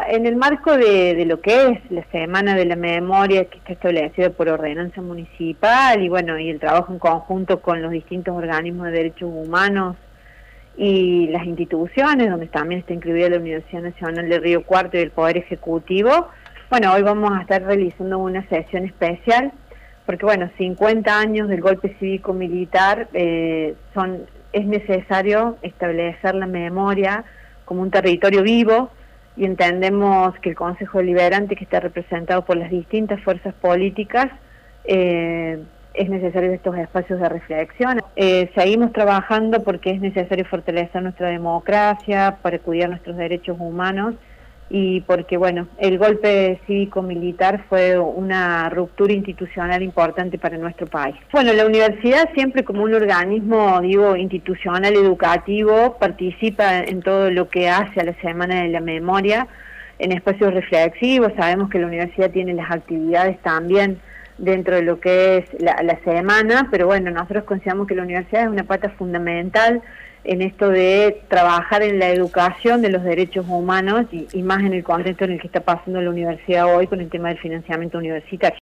en el marco de lo que es la Semana de la Memoria, que está establecida por ordenanza municipal, y bueno, y el trabajo en conjunto con los distintos organismos de derechos humanos y las instituciones, donde también está incluida la Universidad Nacional de Río Cuarto y el Poder Ejecutivo, bueno, hoy vamos a estar realizando una sesión especial, porque bueno, 50 años del golpe cívico-militar, es necesario establecer la memoria como un territorio vivo, y entendemos que el Consejo Deliberante, que está representado por las distintas fuerzas políticas, es necesario estos espacios de reflexión. Seguimos trabajando porque es necesario fortalecer nuestra democracia, para cuidar nuestros derechos humanos, y porque, bueno, el golpe cívico-militar fue una ruptura institucional importante para nuestro país. Bueno, la universidad siempre como un organismo, digo, institucional, educativo, participa en todo lo que hace a la Semana de la Memoria, en espacios reflexivos. Sabemos que la universidad tiene las actividades también dentro de lo que es la semana, pero bueno, nosotros consideramos que la universidad es una pata fundamental en esto de trabajar en la educación de los derechos humanos y más en el contexto en el que está pasando la universidad hoy con el tema del financiamiento universitario.